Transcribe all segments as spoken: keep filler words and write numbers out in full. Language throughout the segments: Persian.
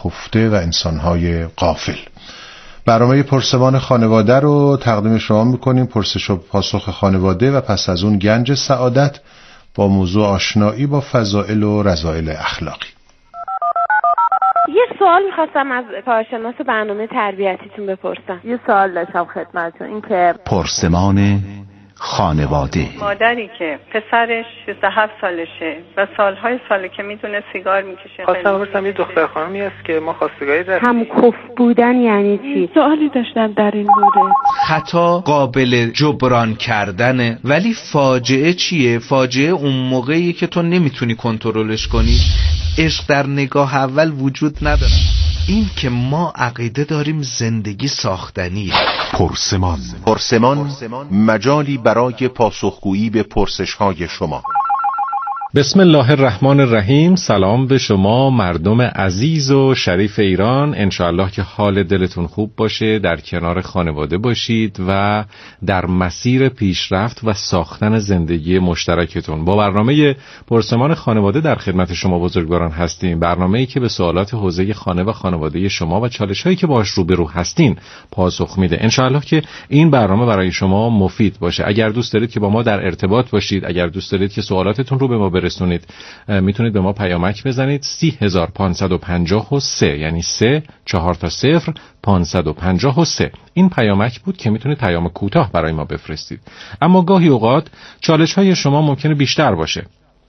خفته و انسانهای غافل. برنامه پرسمان خانواده رو تقدیم شما میکنیم، پرسش و پاسخ خانواده و پس از اون گنج سعادت با موضوع آشنایی با فضائل و رذائل اخلاقی. یه سوال میخواستم از کارشناس برنامه تربیتیتون بپرسم. یه سوال داشتم خدمتتون، این که پرسمان خانواده. مادری که پسرش شصت و هفت سالشه و سالهای ساله که میدونه سیگار میکشه. خواستم بپرسم یه دختر خانمی هست که ما خواستگاری داریم. هم کف بودن یعنی چی؟ سوالی داشتم در این مورد. خطا قابل جبران کردنه، ولی فاجعه چیه؟ فاجعه اون موقعی که تو نمیتونی کنترلش کنی. عشق در نگاه اول وجود نداره. این که ما عقیده داریم زندگی ساختنیه. پرسمان. پرسمان مجالی برای پاسخگویی به پرسش‌های شما. بسم الله الرحمن الرحیم. سلام به شما مردم عزیز و شریف ایران. انشاءالله که حال دلتون خوب باشه، در کنار خانواده باشید و در مسیر پیشرفت و ساختن زندگی مشترکتون. با برنامه پرسمان خانواده در خدمت شما بزرگواران هستیم، برنامه‌ای که به سوالات حوزه خانه و خانواده شما و چالش‌هایی که باهاش روبرو هستین پاسخ میده. انشاءالله که این برنامه برای شما مفید باشه. اگر دوست دارید که با ما در ارتباط باشید، اگر دوست دارید که سوالاتتون رو به ما برسونید، میتونید به ما پیامک بزنید سی هزار پانصد و پنجاه و سه، یعنی سه چهار تا صفر پانصد و پنجاه و سه. این پیامک بود که میتونید پیام کوتاه برای ما بفرستید. اما گاهی اوقات چالش های شما ممکنه بیشتر باشه،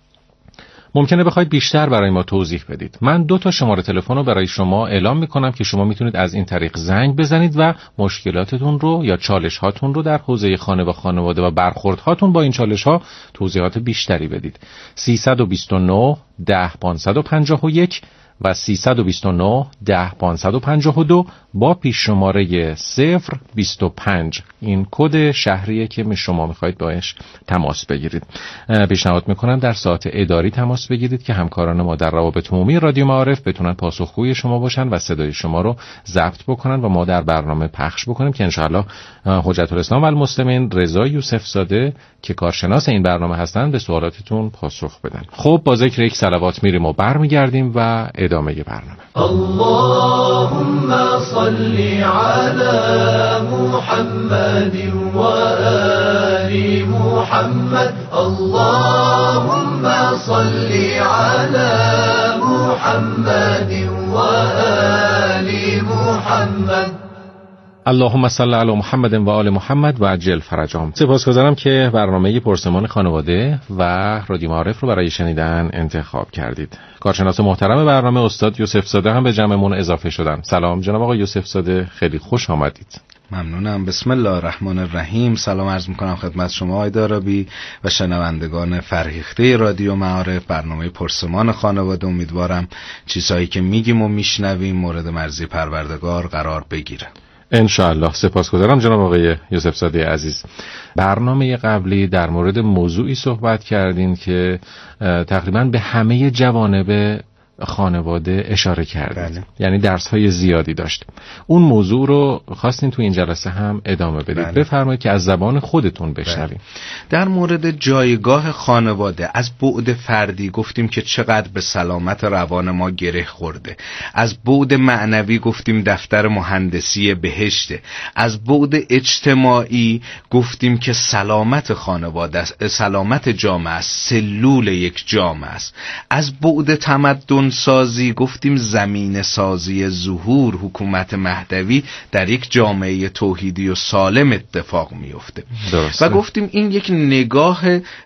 ممکنه بخواید بیشتر برای ما توضیح بدید. من دو تا شماره تلفن رو برای شما اعلام میکنم که شما میتونید از این طریق زنگ بزنید و مشکلاتتون رو یا چالش هاتون رو در حوزه خانه و خانواده و برخورد هاتون با این چالش ها توضیحات بیشتری بدید. سیصد و بیست و نه ده پانصد و پنجاه و یک و سیصد و بیست و نه ده پانصد و پنجاه و دو با پیش شماره صفر بیست و پنج. این کد شهریه که شما میخواید باش تماس بگیرید. پیشنهاد میکنم در ساعت اداری تماس بگیرید که همکاران ما در روابط عمومی رادیو معارف بتونن پاسخگوی شما باشن و صدای شما رو ضبط بکنن و ما در برنامه پخش بکنیم که انشاءالله حجت الاسلام و المسلمین رضا یوسف زاده که کارشناس این برنامه هستن به سوالاتتون پاسخ بدن. خب با ذکر یک صلوات میریم و برمیگردیم و ادامه برنامه. اللهم صل علی محمد و آل محمد. اللهم صل علی محمد و آل محمد. اللهم صل علی محمد و آل محمد و عجل فرجهم. سپاسگزارم که برنامه پرسمان خانواده و رادیو معارف رو برای شنیدن انتخاب کردید. کارشناس محترم برنامه استاد یوسف زاده هم به جمعمون اضافه شدن. سلام جناب آقای یوسف زاده، خیلی خوش آمدید. ممنونم. بسم الله الرحمن الرحیم. سلام عرض میکنم خدمت شما آقای دارابی و شنوندگان فرهیخته رادیو معارف. برنامه پرسمان خانواده امیدوارم چیزهایی که میگیم و میشنویم مورد مرضی پروردگار قرار بگیره. انشاءالله. سپاسگزارم جناب آقای یوسف زاده عزیز. برنامه قبلی در مورد موضوعی صحبت کردین که تقریبا به همه جوانب خانواده اشاره کردید. بله. یعنی درس‌های زیادی داشت. اون موضوع رو خواستین تو این جلسه هم ادامه بدید. بله. بفرمایید که از زبان خودتون بشنویم. بله. در مورد جایگاه خانواده از بعد فردی گفتیم که چقدر به سلامت روان ما گره خورده. از بعد معنوی گفتیم دفتر مهندسی بهشته. از بعد اجتماعی گفتیم که سلامت خانواده است، سلامت جامعه است، سلول یک جامعه است. از بعد تمدن سازی گفتیم زمین سازی ظهور حکومت مهدوی در یک جامعه توحیدی و سالم اتفاق میفته. و گفتیم این یک نگاه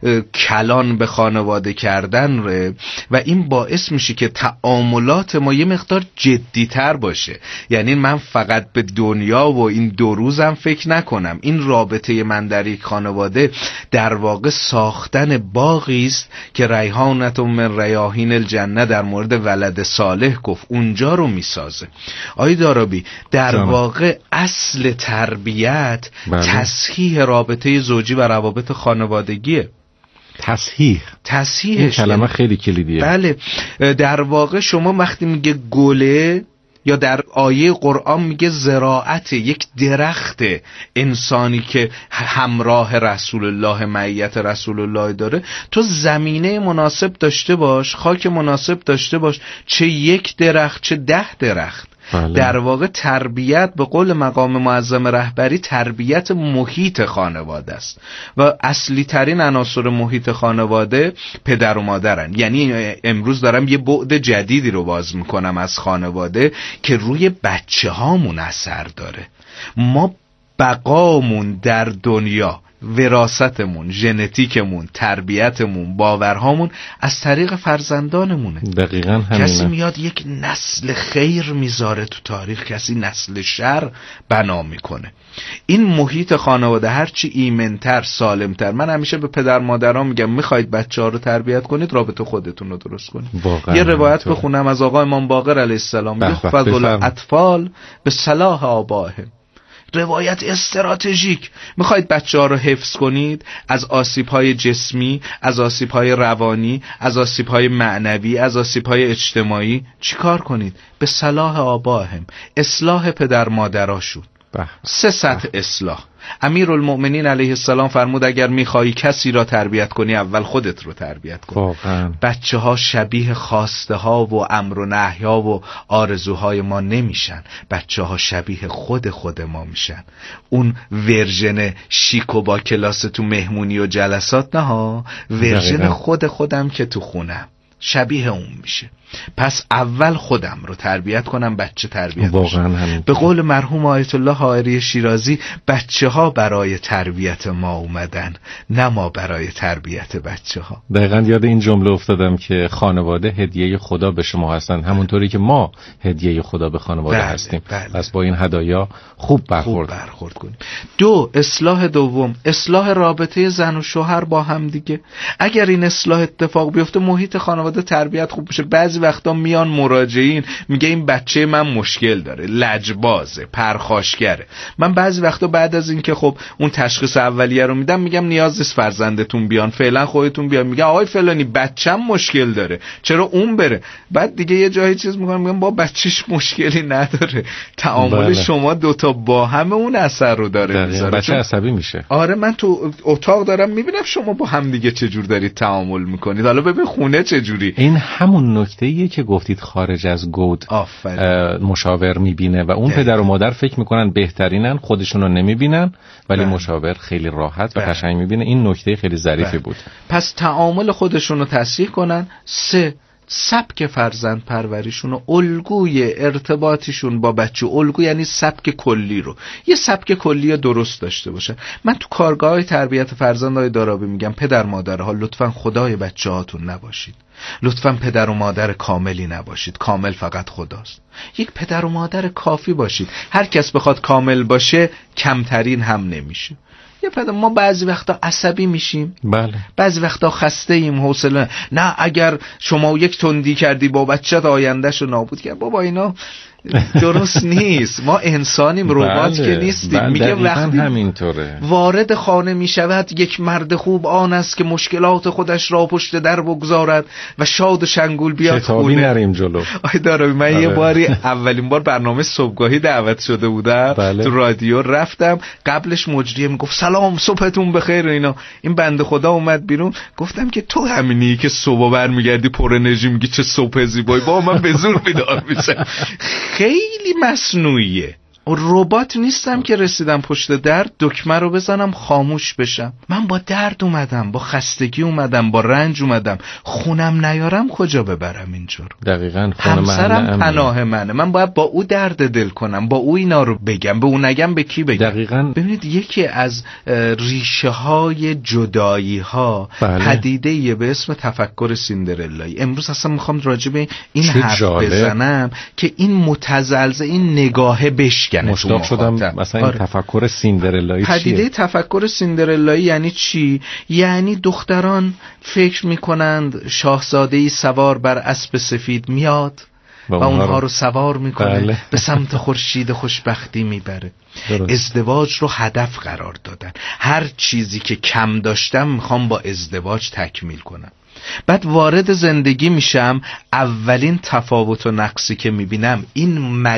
کلان به خانواده کردن ره و این باعث میشه که تعاملات ما یه مقدار جدی‌تر باشه. یعنی من فقط به دنیا و این دو روزم فکر نکنم. این رابطه من در یک خانواده در واقع ساختن باغی است که ریحانة من ریاحین الجنه در مورد ولد صالح گفت اونجا رو میسازه. آی دارابی در جانم. واقع اصل تربیت بله. تصحیح رابطه زوجی و روابط خانوادگیه. تصحیح تصحیح این کلمه خیلی کلیدیه. بله. در واقع شما وقتی میگه گله یا در آیه قرآن میگه زراعت، یک درخت انسانی که همراه رسول الله، معیت رسول الله داره. تو زمینه مناسب داشته باش، خاک مناسب داشته باش، چه یک درخت چه ده درخت. بله. در واقع تربیت به قول مقام معظم رهبری تربیت محیط خانواده است و اصلی ترین عناصر محیط خانواده پدر و مادرن. یعنی امروز دارم یه بعد جدیدی رو باز میکنم از خانواده که روی بچه هامون اثر داره. ما بقامون در دنیا، وراثتمون، ژنتیکمون، تربیتمون، باورهامون از طریق فرزندانمونه. دقیقاً همینه. کسی میاد یک نسل خیر میذاره تو تاریخ، کسی نسل شر بنا میکنه. این محیط خانواده هرچی ایمن‌تر، سالم‌تر. من همیشه به پدر مادرها میگم میخواید بچه‌ها رو تربیت کنید، رابطه خودتون رو درست کنید. یه روایت بخونم از آقا امام باقر علیه السلام، یحفظ الاطفال به صلاح آبائهم. روایت استراتژیک. میخواید بچه ها رو حفظ کنید از آسیب های جسمی، از آسیب های روانی، از آسیب های معنوی، از آسیب های اجتماعی، چی کار کنید؟ به صلاح آبائهم، اصلاح پدر مادراشون. سه سطح اصلاح. امیرالمؤمنین علیه السلام فرمود اگر میخوایی کسی را تربیت کنی اول خودت رو تربیت کن. بچه ها شبیه خواسته ها و امر و نهی ها و آرزوهای ما نمیشن، بچه ها شبیه خود خود ما میشن. اون ورژن شیک و با کلاس تو مهمونی و جلسات نه ها، ورژن خود خودم که تو خونم شبیه اون میشه. پس اول خودم رو تربیت کنم، بچه تربیت بشه. به قول مرحوم آیت الله حائری شیرازی، بچه ها برای تربیت ما اومدن، نه ما برای تربیت بچه ها. دقیقاً یاد این جمله افتادم که خانواده هدیه خدا به شما هستن، همونطوری که ما هدیه خدا به خانواده بله، هستیم. بله. پس با این هدایا خوب برخورد, خوب برخورد کنیم. دو، اصلاح دوم، اصلاح رابطه زن و شوهر با هم دیگه. اگر این اصلاح اتفاق بیفته، محیط خانواده تربیت خوب بشه. بعضی وقتا میان مراجعین میگه این بچه من مشکل داره، لجبازه، پرخاشگره. من بعضی وقتا بعد از این که خب اون تشخیص اولیه رو میدم میگم نیاز نیست فرزندتون بیان، فعلا خودتون بیان. میگه آقای فلانی بچه‌م مشکل داره، چرا اون بره؟ بعد دیگه یه جایی چیز میگم میگم با بچهش مشکلی نداره، تعامل بله. شما دوتا با هم اون اثر رو داره میذاره، بچه عصبی میشه. آره من تو اتاق دارم میبینم شما با هم دیگه چه جور دارید تعامل میکنید، حالا ببین خونه چه جوری. این همون نکته که گفتید خارج از گود مشاور میبینه و اون ده. پدر و مادر فکر میکنن بهترینن، خودشونو نمیبینن، ولی ده. مشاور خیلی راحت و قشنگ میبینه. این نکته خیلی ظریفی بود. پس تعامل خودشونو تصحیح کنن. سه، سبک فرزند پروریشون و الگوی ارتباطشون با بچه، الگو یعنی سبک کلی رو، یه سبک کلی درست داشته باشه. من تو کارگاه تربیت فرزندهای دارابی میگم پدر مادرها لطفاً خدای بچه هاتون نباشید، لطفاً پدر و مادر کاملی نباشید، کامل فقط خداست. یک پدر و مادر کافی باشید. هر کس بخواد کامل باشه کمترین هم نمیشه. یه پدر ما بعضی وقتا عصبی میشیم، بله، بعضی وقتا خسته ایم، حوصله نه اگر شما یک تندی کردی با بچت آیندهشو نابود کرد. بابا اینا درست نیست. ما انسانیم، ربات بله، که نیستیم. بله، میگه وقتی همینطوره. وارد خانه میشود یک مرد خوب آن است که مشکلات خودش را پشت در بگذارد و شاد و شنگول بیاد کتابی خونه. نریم جلو. آی داره من یه باری اولین بار برنامه صبحگاهی دعوت شده بودم بله. تو رادیو رفتم، قبلش مجریه میگفت سلام صبحتون بخیر اینا. این بنده خدا اومد بیرون، گفتم که تو همینی که صبح برمیگردی پر انرژی میگی چه صبح زیبایی. با من به زور بیدار میشم. خیلی مصنوعیه. ربات نیستم که رسیدم پشت در دکمه رو بزنم خاموش بشم. من با درد اومدم، با خستگی اومدم، با رنج اومدم. خونم نیارم کجا ببرم اینجا رو؟ دقیقاً. همسرم پناه منه، من باید با او درد دل کنم، با او اینا رو بگم، به او نگم به کی بگم؟ دقیقاً. ببینید یکی از ریشه های جدایی ها بله. پدیده‌ای به اسم تفکر سیندرلایی. امروز اصلا میخوام راجع به این حرف جالب. بزنم که این متزلزل، این نگاه بش مشتاق شدم مثلا این آره. تفکر سیندرلایی چیه؟ پدیده تفکر سیندرلایی یعنی چی؟ یعنی دختران فکر میکنند شاهزاده‌ای سوار بر اسب سفید میاد و اونها رو سوار میکنه بله. به سمت خورشید خوشبختی میبره. درست. ازدواج رو هدف قرار دادن. هر چیزی که کم داشتم میخوام با ازدواج تکمیل کنم. بعد وارد زندگی میشم، اولین تفاوت و نقصی که میبینم این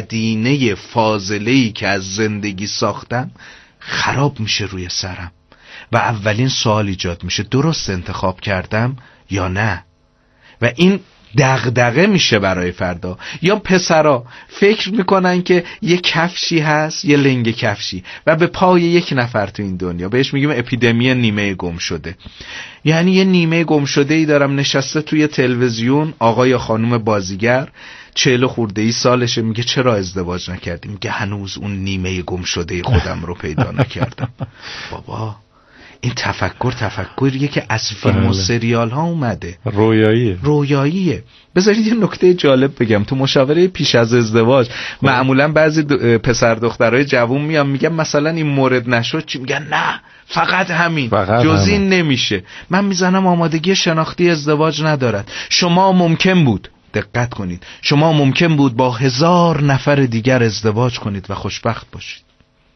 مدینه فاضله‌ای که از زندگی ساختم خراب میشه روی سرم و اولین سوال ایجاد میشه درست انتخاب کردم یا نه؟ و این دغدغه میشه برای فردا. یا پسرا فکر میکنن که یه کفشی هست، یه لنگ کفشی و به پای یک نفر تو این دنیا، بهش میگیم اپیدمی نیمه گم شده. یعنی یه نیمه گم شده ای دارم نشسته توی تلویزیون، آقا یا خانم بازیگر چهل خورده ای سالشه، میگه چرا ازدواج نکردیم؟ میگه هنوز اون نیمه گم شده خودم رو پیدا نکردم. بابا این تفکر تفکریه که از فیلم و سریال ها اومده، رویاییه رویاییه. بذارید یه نکته جالب بگم. تو مشاوره پیش از ازدواج معمولا بعضی پسر دخترای جوون میان میگن مثلا این مورد نشد چی؟ میگن نه فقط همین، جز این نمیشه. من میزنم آمادگی شناختی ازدواج ندارد. شما ممکن بود، دقت کنید، شما ممکن بود با هزار نفر دیگر ازدواج کنید و خوشبخت باشید.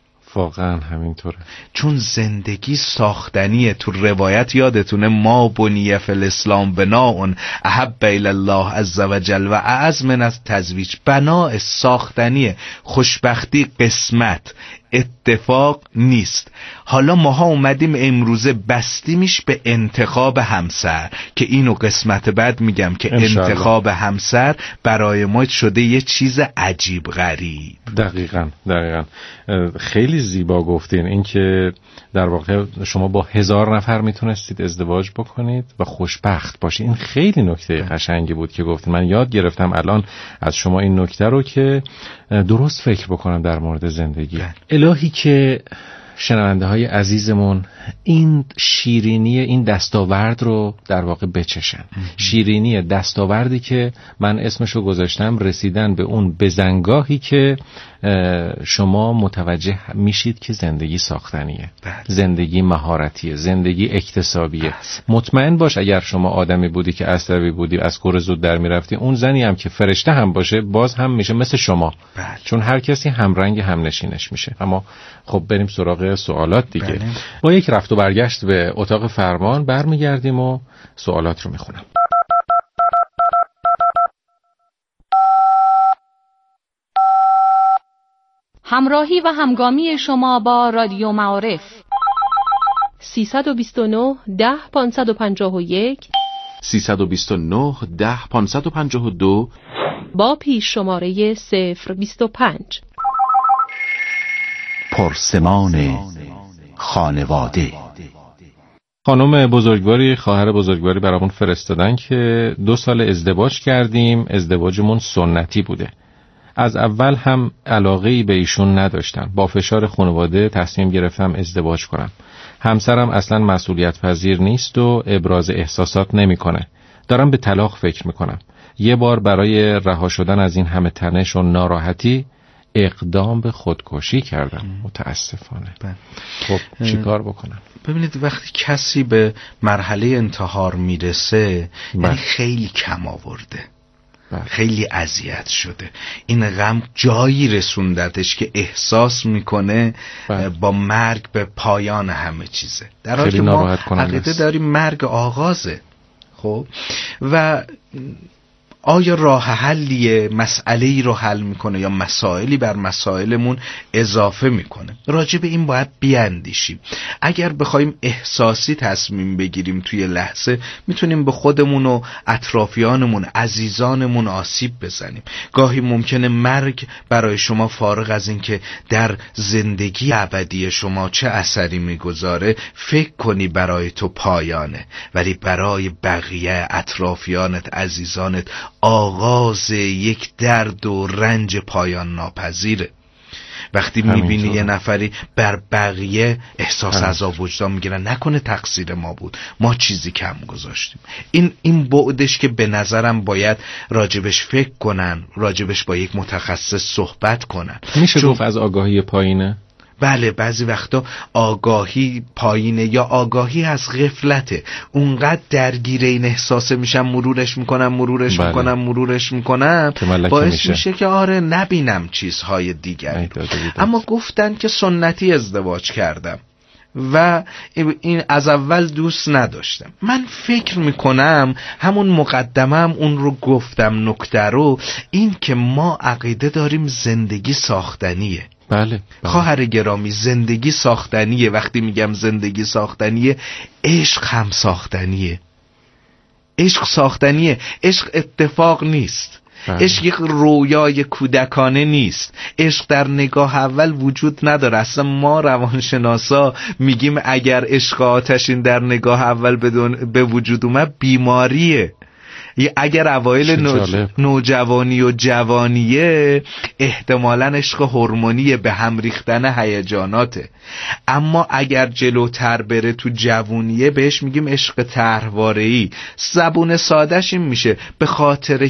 واقعا همینطوره، چون زندگی ساختنیه. تو روایت یادتونه ما بنیه فی الاسلام بناء احب الی الله عز وجل و اعز من التزویج. بنا ساختنیه. خوشبختی قسمت، اتفاق نیست. حالا ماها اومدیم امروزه بستیمش به انتخاب همسر که اینو قسمت بعد میگم که انتخاب همسر برای ما شده یه چیز عجیب غریب. دقیقاً دقیقاً خیلی زیبا گفتین. این که در واقع شما با هزار نفر میتونستید ازدواج بکنید و خوشبخت باشید. این خیلی نکته قشنگی بود که گفتین. من یاد گرفتم الان از شما این نکته رو که درست فکر بکنم در مورد زندگی. الهی که شنونده های عزیزمون این شیرینی این دستاورد رو در واقع بچشن. شیرینی دستاوردی که من اسمشو گذاشتم رسیدن به اون بزنگاهی که شما متوجه میشید که زندگی ساختنیه، زندگی مهارتیه، زندگی اکتسابیه. مطمئن باش اگر شما آدمی بودی که عصبی بودی، از کور زود در میرفتی، اون زنی هم که فرشته هم باشه باز هم میشه مثل شما. بله. چون هر کسی همرنگ هم نشینش میشه. اما خب بریم سراغ سوالات دیگه. بله. با یک رفت و برگشت به اتاق فرمان برمیگردیم و سوالات رو میخونم. همراهی و همگامی شما با رادیو معارف. سیصد و بیست و نه ده پانصد و پنجاه و یک سیصد و بیست و نه ده پانصد و پنجاه و دو با پیش شماره صفر بیست و پنج. پرسمان خانواده. خانم بزرگواری، خواهر بزرگواری برامون فرستادن که دو سال ازدواج کردیم، ازدواجمون سنتی بوده. از اول هم علاقه‌ای به ایشون نداشتم. با فشار خانواده تصمیم گرفتم ازدواج کنم. همسرم اصلا مسئولیت پذیر نیست و ابراز احساسات نمی‌کنه. دارم به طلاق فکر می‌کنم. یه بار برای رها شدن از این همه تنش و ناراحتی اقدام به خودکشی کردم. متاسفانه. خب چیکار بکنم؟ ببینید وقتی کسی به مرحله انتحار میرسه یعنی خیلی کم آورده، خیلی اذیت شده. این غم جایی رسوندتش که احساس میکنه با مرگ به پایان همه چیزه، در حالی که ما عقیده داریم مرگ آغازه. خب و آیا راه حلیه، مسئله‌ای رو حل میکنه یا مسائلی بر مسائلمون اضافه میکنه؟ راجع به این باید بیاندیشیم. اگر بخوایم احساسی تصمیم بگیریم توی لحظه میتونیم به خودمون و اطرافیانمون، عزیزانمون آسیب بزنیم. گاهی ممکنه مرگ برای شما فارغ از این که در زندگی ابدی شما چه اثری میگذاره فکر کنی برای تو پایانه، ولی برای بقیه اطرافیانت، عزیزانت آغاز یک درد و رنج پایان ناپذیره. وقتی میبینی یه نفری بر بقیه احساس عذاب وجدان میگیرن، نکنه تقصیر ما بود، ما چیزی کم گذاشتیم. این این بعدش که به نظرم باید راجبش فکر کنن، راجبش با یک متخصص صحبت کنن. میشه گفت از آگاهی پایینه؟ بله، بعضی وقتا آگاهی پایینه یا آگاهی از غفلته. اونقدر درگیر این احساسه میشم، مرورش میکنم مرورش بله. میکنم مرورش میکنم باعث میشه. میشه که آره نبینم چیزهای دیگری. اما گفتن که سنتی ازدواج کردم و این از اول دوست نداشتم. من فکر میکنم همون مقدمم اون رو گفتم، نکته رو این که ما عقیده داریم زندگی ساختنیه. بله, بله. خواهر گرامی زندگی ساختنیه. وقتی میگم زندگی ساختنیه، عشق هم ساختنیه. عشق ساختنیه. عشق اتفاق نیست. بله. عشق یک رویای کودکانه نیست. عشق در نگاه اول وجود نداره. اصلا ما روانشناسا میگیم اگر عشق آتشین در نگاه اول بدون به وجود اومد بیماریه. اگر اوایل نوج... نوجوانی و جوانیه احتمالاً عشق هورمونیه، به هم ریختن هیجاناته. اما اگر جلوتر بره تو جوانیه بهش میگیم عشق طرحواره‌ای. زبون سادهش این میشه به خاطر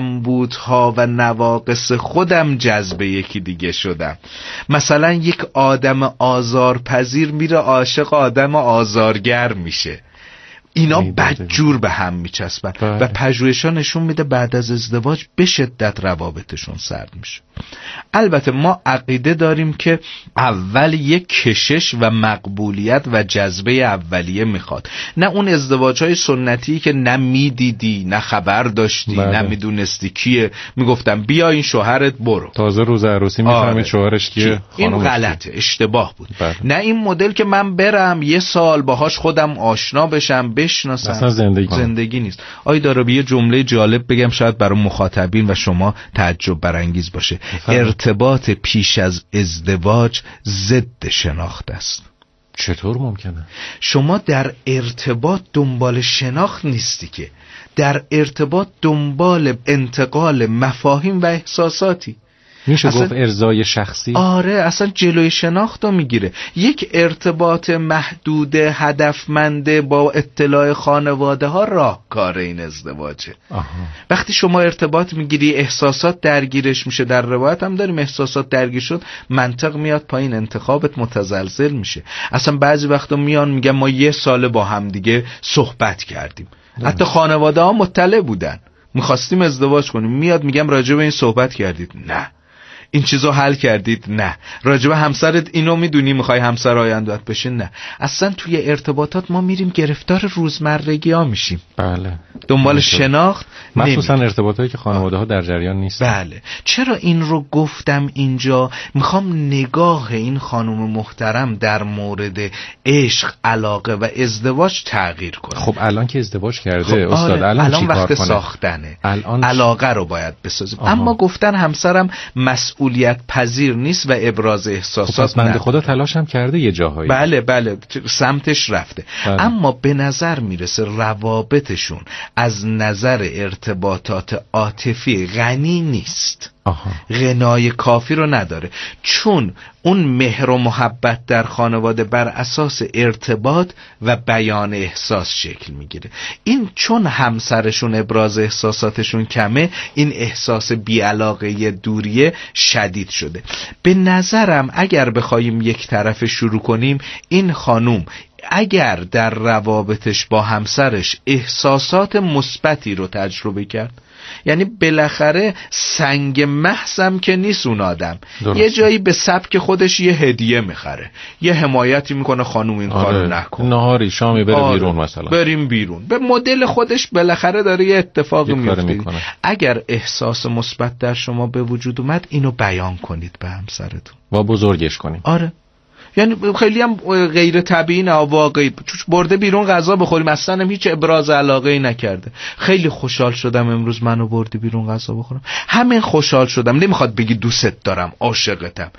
کمبودها و نواقص خودم جذب یکی دیگه شدم. مثلا یک آدم آزارپذیر میره عاشق آدم آزارگر میشه. اینا بدجور به هم میچسبن و پژوهش‌ها نشون میده بعد از ازدواج به شدت روابطشون سرد میشه. البته ما عقیده داریم که اول یک کشش و مقبولیت و جذبه اولیه میخواد، نه اون ازدواج‌های سنتی که نه میدیدی نه خبر داشتی بله. نه میدونستی کیه، میگفتم بیا این شوهرت برو، تازه روز عروسی میفهمید آره. شوهرش کیه. این غلطه، اشتباه بود بله. نه این مدل که من برم یه سال باهاش خودم آشنا بشم بشناسم، اصلا زندگی زندگی نیست. آی دارابی یه جمله جالب بگم شاید برای مخاطبین و شما تعجب برانگیز باشه. ارتباط پیش از ازدواج ضد شناخت است. چطور ممکنه؟ شما در ارتباط دنبال شناخت نیستی که، در ارتباط دنبال انتقال مفاهیم و احساساتی. میشه گفت ارضای شخصی؟ آره اصلا جلوی شناخت رو میگیره. یک ارتباط محدود هدفمنده با اطلاع خانواده ها راهکار این ازدواجه. آها. وقتی شما ارتباط میگیری احساسات درگیرش میشه، در روایت هم داریم احساسات درگیر شد منطق میاد پایین، انتخابت متزلزل میشه. اصلا بعضی وقتا میان میگن ما یه سال با هم دیگه صحبت کردیم ده. حتی خانواده ها مطلع بودن میخواستیم ازدواج کنیم، میاد میگم راجع به این صحبت کردید؟ نه. این چیزو حل کردید؟ نه. راجب همسرت اینو میدونی میخوای همسر آینده‌ات بشه؟ نه. اصلا توی ارتباطات ما میریم گرفتار روزمرگی ها میشیم. بله. دنبال شناخت مخصوصا ارتباطاتی که خانواده ها در جریان نیست. بله. چرا این رو گفتم اینجا؟ میخوام نگاه این خانم محترم در مورد عشق، علاقه و ازدواج تغییر کنه. خب الان که ازدواج کرده خب آره. استاد الان, الان وقت کنه؟ ساختنه. الان علاقه رو باید بسازیم. آها. اما گفتن همسرم مسئولیت پذیر نیست و ابراز احساسات خب بنده خدا تلاش هم کرده یه جاهایی. بله بله سمتش رفته بله. اما به نظر میرسه روابطشون از نظر ارتباطات عاطفی غنی نیست. آها. غنای کافی رو نداره، چون اون مهر و محبت در خانواده بر اساس ارتباط و بیان احساس شکل میگیره. این چون همسرشون ابراز احساساتشون کمه، این احساس بیعلاقه دوریه شدید شده. به نظرم اگر بخوایم یک طرف شروع کنیم، این خانوم اگر در روابطش با همسرش احساسات مثبتی رو تجربه کرد، یعنی بالاخره سنگ محضم که نیست اون آدم درست. یه جایی به سبک خودش یه هدیه میخره، یه حمایتی میکنه خانوم این آره. کارو نکن، نهاری شامی بره آره. بیرون مثلا بریم بیرون، به مدل خودش بالاخره داره یه اتفاقی میفته. اگر احساس مثبت در شما به وجود اومد، اینو بیان کنید به همسرتون و بزرگش کنید. آره یعنی خیلی هم غیر طبیعی نه، واقعی چوش برده بیرون غذا بخوریم، اصلا هم هیچ ابراز علاقه ای نکرده. خیلی خوشحال شدم امروز منو بردی بیرون غذا بخورم، همین خوشحال شدم. نمیخواد بگی دوست دارم، عاشقتم.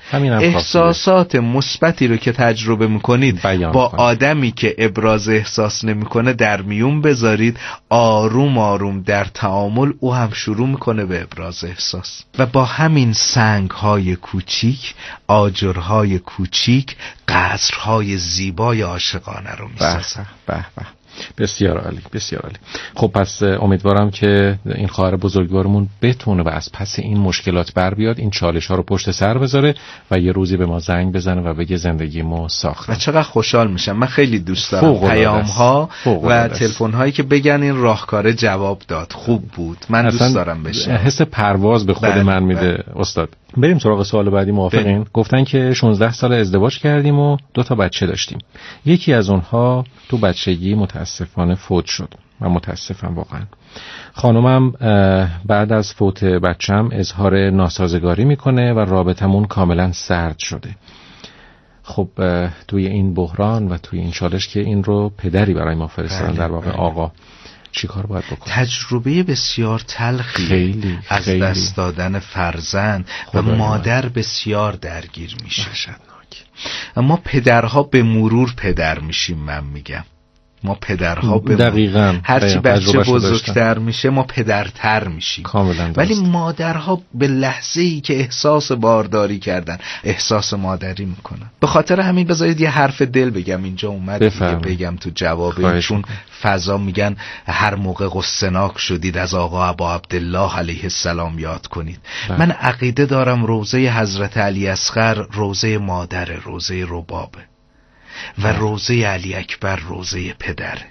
احساسات مثبتی رو که تجربه میکنید با کنید. آدمی که ابراز احساس نمیکنه در میون بذارید، آروم آروم در تعامل او هم شروع میکنه به ابراز احساس و با همین سنگ‌های کوچیک، آجرهای کوچیک قصرهای زیبای عاشقانه رو میسازن. به به. بسیار عالی، بسیار عالی. خب پس امیدوارم که این خواهر بزرگوارمون بتونه و از پس این مشکلات بر بیاد، این چالش ها رو پشت سر بذاره و یه روزی به ما زنگ بزنه و بگه زندگیمو ساختم. چقدر خوشحال میشم. من خیلی دوست دارم پیام ها و تلفن هایی که بگن این راهکار جواب داد، خوب بود. من دوست دارم بشه. حس پرواز به خود بله، من میده بله. استاد بریم سراغ سوال بعدی، موافقین؟ بله. گفتن که شانزده سال ازدواج کردیم و دو تا بچه داشتیم. یکی از اونها تو بچگی متاسفانه فوت شد. من متاسفم واقعا. خانومم بعد از فوت بچم اظهار ناسازگاری میکنه و رابطمون کاملا سرد شده. خب توی این بحران و توی این چالش که این رو پدری برای ما فرستادن، در واقع آقا، چی کار باید بکنم؟ تجربه بسیار تلخی خیلی، از خیلی. دست دادن فرزند و مادر بسیار درگیر میشه. اما پدرها به مرور پدر میشیم. من میگم ما پدرها به دقیقاً هرچی بچه بزرگتر میشه ما پدرتر میشیم. ولی مادرها به لحظه‌ای که احساس بارداری کردن احساس مادری میکنن. به خاطر همین بذارید یه حرف دل بگم اینجا اومد دیگه بگم تو جواب این، چون فضا میگن هر موقع قصه‌ناک شدید از آقا ابا عبدالله علیه السلام یاد کنید. بله. من عقیده دارم روضه حضرت علی اصغر روضه مادر، روضه ربابه و روضه علی اکبر روضه پدره.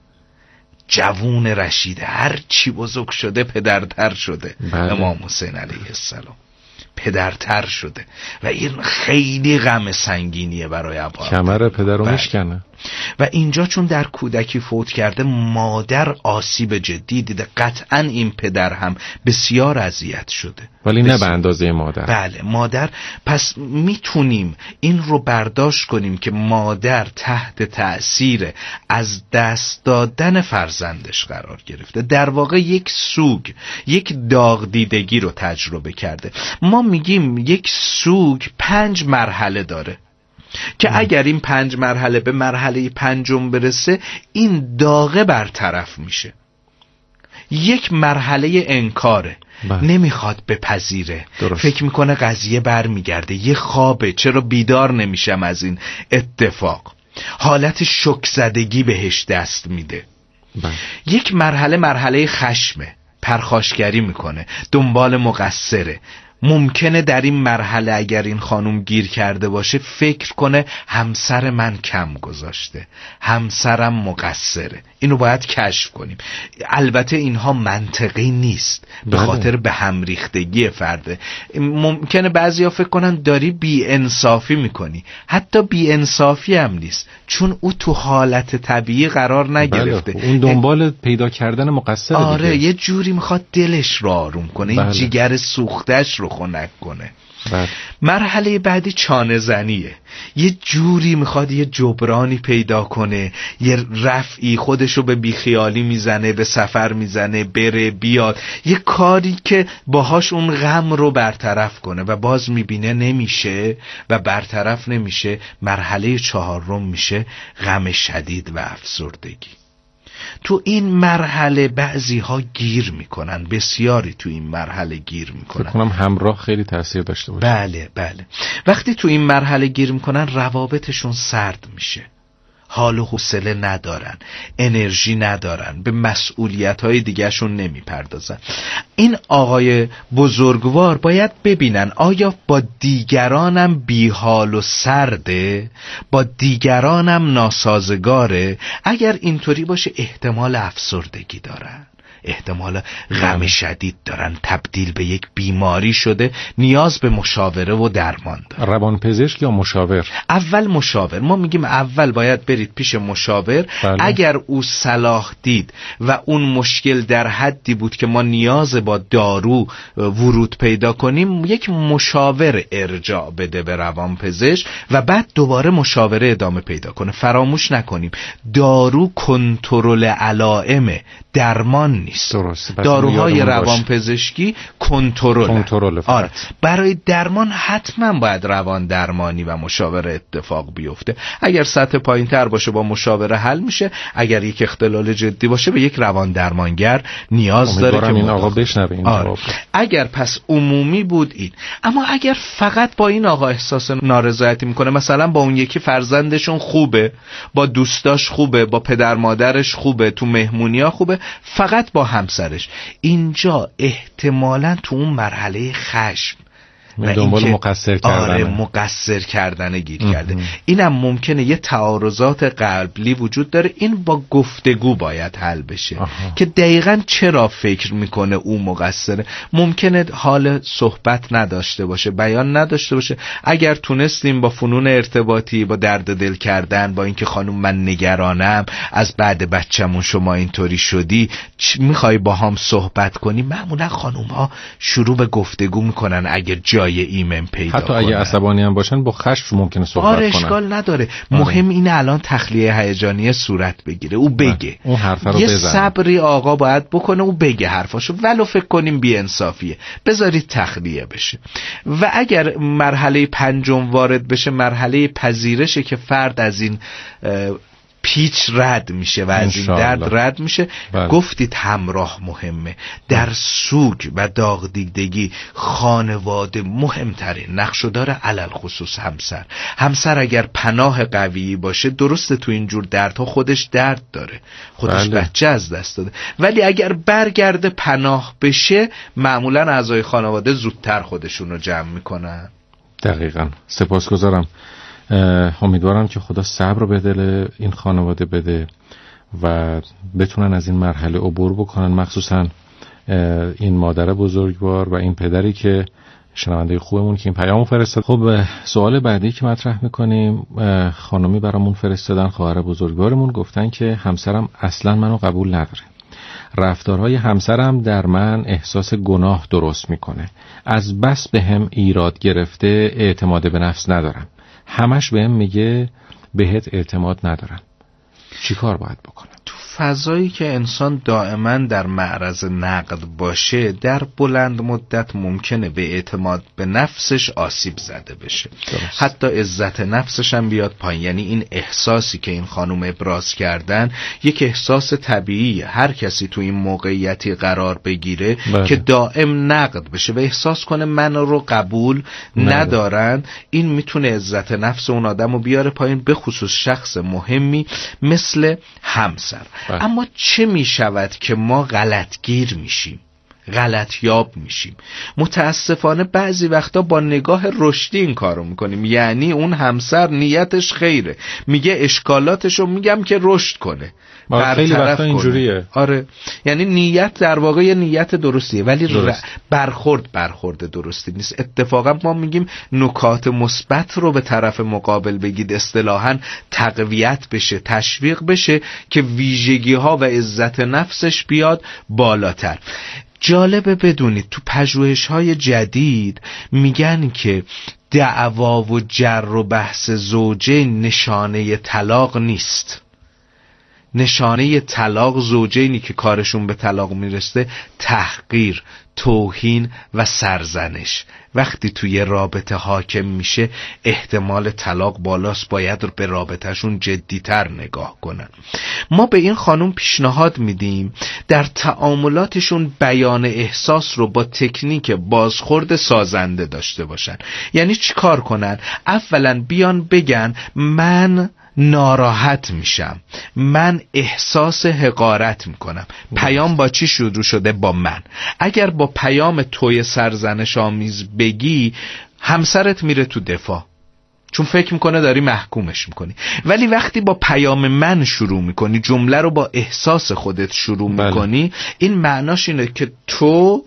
جوون رشیده هر چی بزرگ شده پدرتر شده. بله. امام حسین علیه السلام پدرتر شده و این خیلی غم سنگینیه برای ابا. کمر پدر رو میشکنه. و اینجا چون در کودکی فوت کرده مادر آسیب جدی دیده، قطعا این پدر هم بسیار اذیت شده، ولی نه به اندازه مادر. بله مادر. پس میتونیم این رو برداشت کنیم که مادر تحت تأثیر از دست دادن فرزندش قرار گرفته، در واقع یک سوگ، یک داغ دیدگی رو تجربه کرده. ما میگیم یک سوگ پنج مرحله داره که اگر این پنج مرحله به مرحله پنجم برسه این داغه برطرف میشه. یک مرحله انکاره، بله. نمیخواد بپذیره، درست. فکر میکنه قضیه برمیگرده، یه خوابه، چرا بیدار نمیشم از این اتفاق. حالت شوک زدگی بهش دست میده، بله. یک مرحله مرحله خشمه، پرخاشگری میکنه، دنبال مقصره. ممکنه در این مرحله اگر این خانم گیر کرده باشه فکر کنه همسر من کم گذاشته، همسرم مقصره. اینو باید کشف کنیم. البته اینها منطقی نیست به خاطر به هم ریختگی فرده. ممکنه بعضیا فکر کنن داری بی انصافی میکنی، حتی بی انصافی هم نیست، چون او تو حالت طبیعی قرار نگرفته. بله. اون دنبال پیدا کردن مقصره. آره دیگه. یه جوری میخواد دلش رو آروم کنه، بله. این جیگر سوختش رو خنک کنه. بله. مرحله بعدی چانه زنیه، یه جوری میخواد یه جبرانی پیدا کنه، یه رفعی، خودشو به بیخیالی میزنه، به سفر میزنه، بره بیاد، یه کاری که باهاش اون غم رو برطرف کنه و باز میبینه نمیشه و برطرف نمیشه. مرحله چهارم میشه غم شدید و افسردگی. تو این مرحله بعضی ها گیر میکنن، بسیاری تو این مرحله گیر میکنن. فکر کنم همراه خیلی تاثیر داشته باشه. بله بله. وقتی تو این مرحله گیر میکنن روابطشون سرد میشه، حال و حوصله ندارن، انرژی ندارن، به مسئولیت‌های دیگه‌شون نمیپردازن. این آقای بزرگوار باید ببینن آیا با دیگرانم بیحال و سرده، با دیگرانم ناسازگاره. اگر اینطوری باشه احتمال افسردگی دارن، احتمال غم شدید دارن، تبدیل به یک بیماری شده، نیاز به مشاوره و درمان دارن. روانپزشک یا مشاور؟ اول مشاور. ما میگیم اول باید برید پیش مشاور. بله. اگر او صلاح دید و اون مشکل در حدی بود که ما نیاز با دارو ورود پیدا کنیم، یک مشاور ارجاع بده به روانپزشک و بعد دوباره مشاوره ادامه پیدا کنه. فراموش نکنیم دارو کنترل علائم، درمان نیست. درسته. داروهای روانپزشکی کنترل کنترل. آره. برای درمان حتما باید روان درمانی و مشاوره اتفاق بیفته. اگر سطح پایین‌تر باشه با مشاوره حل میشه، اگر یک اختلال جدی باشه به یک روان درمانگر نیاز داره که این آقا بشنوه این آره. جواب. اگر پس عمومی بود این، اما اگر فقط با این آقا احساس نارضایتی میکنه، مثلا با اون یکی فرزندشون خوبه، با دوستاش خوبه، با پدر مادرش خوبه، تو مهمونی‌ها خوبه، فقط با همسرش، اینجا احتمالاً تو اون مرحله خشم و دنبال مقصر کردن آره مقصر کردن گیر کرده. اینم ممکنه یه تعارضات قلبی وجود داره، این با گفتگو باید حل بشه. آها. که دقیقاً چرا فکر میکنه او مقصره. ممکنه حال صحبت نداشته باشه، بیان نداشته باشه. اگر تونستیم با فنون ارتباطی، با درد دل کردن، با اینکه خانم من نگرانم از بعد بچه‌مون شما اینطوری شدی، میخوای با هم صحبت کنی، معمولا خانم ها شروع به گفتگو میکنن اگر جای ایمن پیدا حتی اگه عصبانی هم باشن با خشم ممکنه صحبت آره کنن. اشکال نداره. مهم اینه الان تخلیه هیجانی صورت بگیره، او بگه اون حرف رو یه بزنه. صبری آقا باید بکنه، او بگه حرفاشو، ولو فکر کنیم بی‌انصافیه، بذارید تخلیه بشه. و اگر مرحله پنجم وارد بشه، مرحله پذیرشه که فرد از این پیچ رد میشه و از این درد رد میشه. بله. گفتید همراه مهمه. در سوگ و داغ دیدگی خانواده مهمترین نقشو داره، علل خصوص همسر. همسر اگر پناه قوی باشه، درسته تو اینجور دردها خودش درد داره، خودش بله. بچه از دست داده، ولی اگر برگرده پناه بشه، معمولا اعضای خانواده زودتر خودشون رو جمع میکنن. دقیقاً. سپاسگزارم. امیدوارم که خدا صبر به دل این خانواده بده و بتونن از این مرحله عبور بکنن، مخصوصا این مادر بزرگوار و این پدری که شنونده خوبمون که این پیامو فرستاد. خب سوال بعدی که مطرح میکنیم، خانمی برامون فرستادن، خواهر بزرگوارمون، گفتن که همسرم اصلا منو قبول نداره، رفتارهای همسرم در من احساس گناه درست میکنه، از بس به هم ایراد گرفته، اعتماد به نفس ندارم، همش بهم میگه بهت اعتماد ندارم، چی کار باید بکنم؟ تو فضایی که انسان دائما در معرض نقد باشه، در بلند مدت ممکنه به اعتماد به نفسش آسیب زده بشه. درست. حتی عزت نفسش هم بیاد پایین. یعنی این احساسی که این خانم ابراز کردن یک احساس طبیعیه. هر کسی تو این موقعیتی قرار بگیره بله. که دائم نقد بشه و احساس کنه من رو قبول نه. ندارن، این میتونه عزت نفس اون آدم رو بیاره پایین، به خصوص شخص مهمی مثل همسر. بله. اما چه می شود که ما غلطگیر میشیم، غلط یاب میشیم؟ متاسفانه بعضی وقتا با نگاه رشدی این کارو میکنیم. یعنی اون همسر نیتش خیره، میگه اشکالاتشو میگم که رشد کنه، خیلی وقتا اینجوریه. آره، یعنی نیت در واقع یه نیت درستیه، ولی ر... برخورد برخورد درستی نیست. اتفاقا ما میگیم نکات مثبت رو به طرف مقابل بگید، اصطلاحاً تقویت بشه، تشویق بشه که ویژگی ها و عزت نفسش بیاد بالاتر. جالبه بدونید تو پژوهش‌های جدید میگن که دعوا و جر و بحث زوجین نشانه طلاق نیست. نشانه طلاق زوجینی که کارشون به طلاق میرسه تحقیر، توهین و سرزنش. وقتی توی رابطه حاکم میشه احتمال طلاق بالاست، باید به رابطهشون جدیتر نگاه کنن. ما به این خانم پیشنهاد میدیم در تعاملاتشون بیان احساس رو با تکنیک بازخورد سازنده داشته باشن. یعنی چی کار کنن؟ اولا بیان بگن من ناراحت میشم، من احساس حقارت میکنم. پیام با چی شروع شده؟ با من. اگر با پیام توی سرزنش آمیز بگی، همسرت میره تو دفاع، چون فکر میکنه داری محکومش میکنی. ولی وقتی با پیام من شروع میکنی، جمله رو با احساس خودت شروع میکنی، بله. این معناش اینه که تو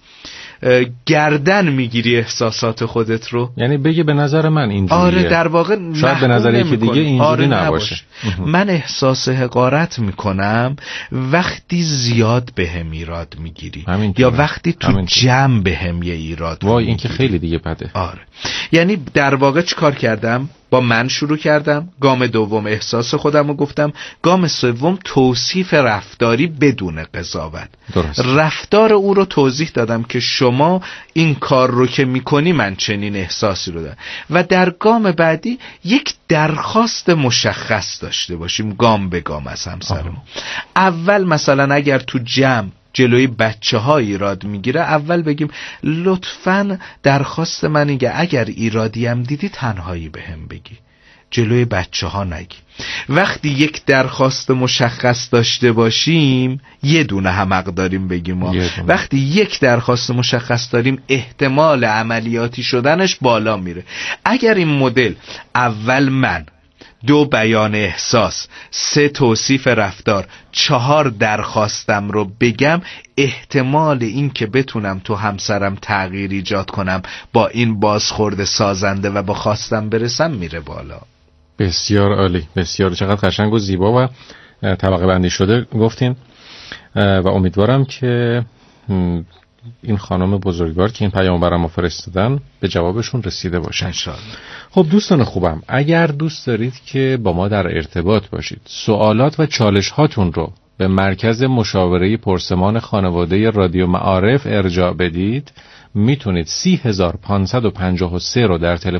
گردن میگیری احساسات خودت رو. یعنی بگی به نظر من اینجوریه. آره، در واقع شاید به نظر یکی دیگه اینجوری آره نباشه. من احساس حقارت میکنم وقتی زیاد به هم ایراد میگیری یا وقتی تو جمع به هم یه ایراد. وای این که خیلی دیگه بده. آره، یعنی در واقع چی کار کردم؟ با من شروع کردم، گام دوم احساس خودم رو گفتم، گام سوم توصیف رفتاری بدون قضاوت. درست. رفتار او رو توضیح دادم که شما این کار رو که میکنی من چنین احساسی رو دارم و در گام بعدی یک درخواست مشخص داشته باشیم گام به گام از همسرمون. اول مثلا اگر تو جمع جلوی بچه ها ایراد میگیره، اول بگیم لطفاً درخواست من اینه اگر ایرادی هم دیدی تنهایی به هم بگی، جلوی بچه ها نگی. وقتی یک درخواست مشخص داشته باشیم یه دونه هم حق داریم بگیم ما. وقتی یک درخواست مشخص داریم احتمال عملیاتی شدنش بالا میره. اگر این مدل اول من، دو بیان احساس، سه توصیف رفتار، چهار درخواستم رو بگم، احتمال این که بتونم تو همسرم تغییر ایجاد کنم با این بازخورد سازنده و با خواستم برسم میره بالا. بسیار عالی، بسیار چقدر قشنگ و زیبا و طبقه بندی شده گفتین و امیدوارم که این خانم بزرگوار که این پیام برام فرستادن به جوابشون رسیده باشه انشاءالله. خب دوستان خوبم، اگر دوست دارید که با ما در ارتباط باشید، سوالات و چالش هاتون رو به مرکز مشاوره پرسمان خانواده رادیو معارف ارجاع بدید، میتونید سی هزار پانصد و پنجاه و سه رو در تلفن